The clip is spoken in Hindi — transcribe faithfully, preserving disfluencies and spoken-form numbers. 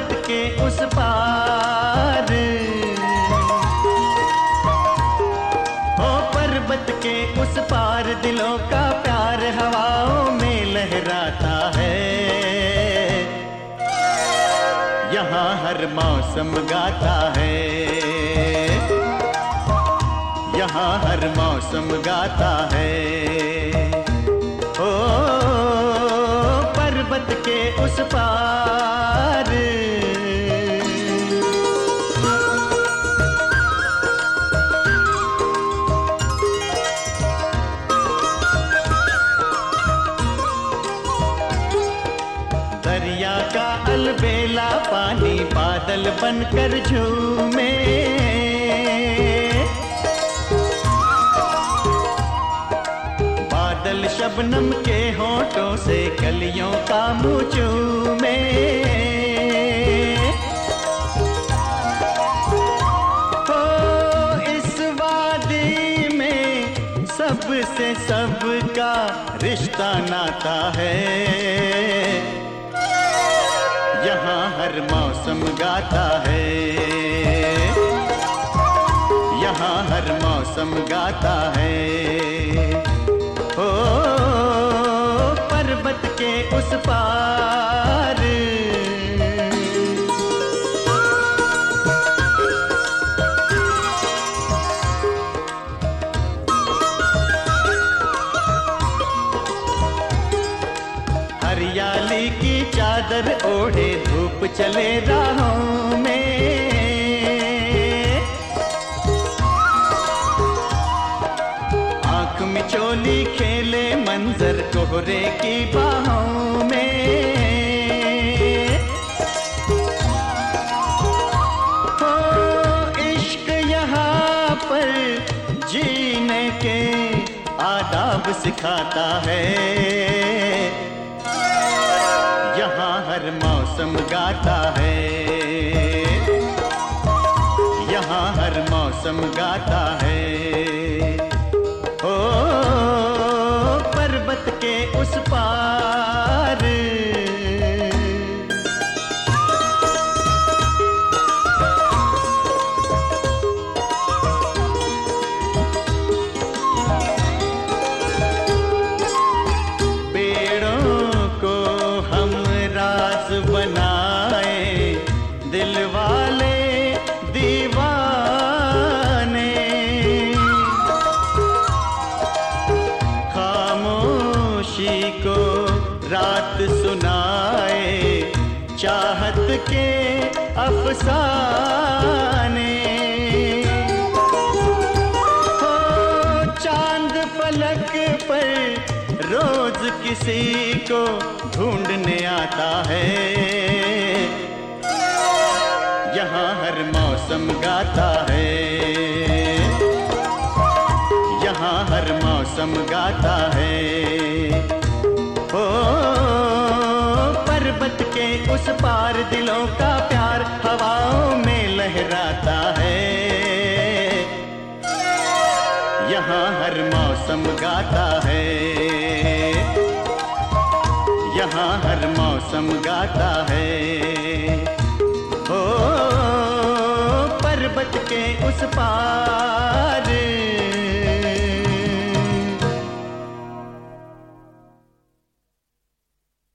पर्वत के उस पार, ओ पर्वत के उस पार दिलों का प्यार हवाओं में लहराता है। यहाँ हर मौसम गाता है, यहाँ हर मौसम गाता है। ओ पर्वत के उस पार, दरिया का अलबेला पानी बादल बनकर झूमे, बादल शबनम के होठों से कलियों का मुँह चूमे। हो इस वादी में सबसे सबका रिश्ता नाता है। यहाँ हर मौसम गाता है, यहाँ हर मौसम गाता है। ओ पर्वत के उस पार, हरियाली की चादर ओढ़े धूप चले राहों में, आंख मिचोली खेले मंजर कोहरे की बाहों में। हो इश्क यहाँ पर जीने के आदाब सिखाता है। यहाँ हर मौसम गाता है, यहाँ हर मौसम गाता है। ओ पर्वत के उस पार, बनाए दिल वाले दीवाने, खामोशी को रात सुनाए चाहत के अफसाने। हो चांद फलक पर रोज किसी को ढूंढने आता है। यहाँ हर मौसम गाता है, यहाँ हर मौसम गाता है। ओ पर्वत के उस पार दिलों का प्यार हवाओं में लहराता है। यहाँ हर मौसम गाता है, यहाँ हर मौसम गाता है। ओ पर्वत के उस पार।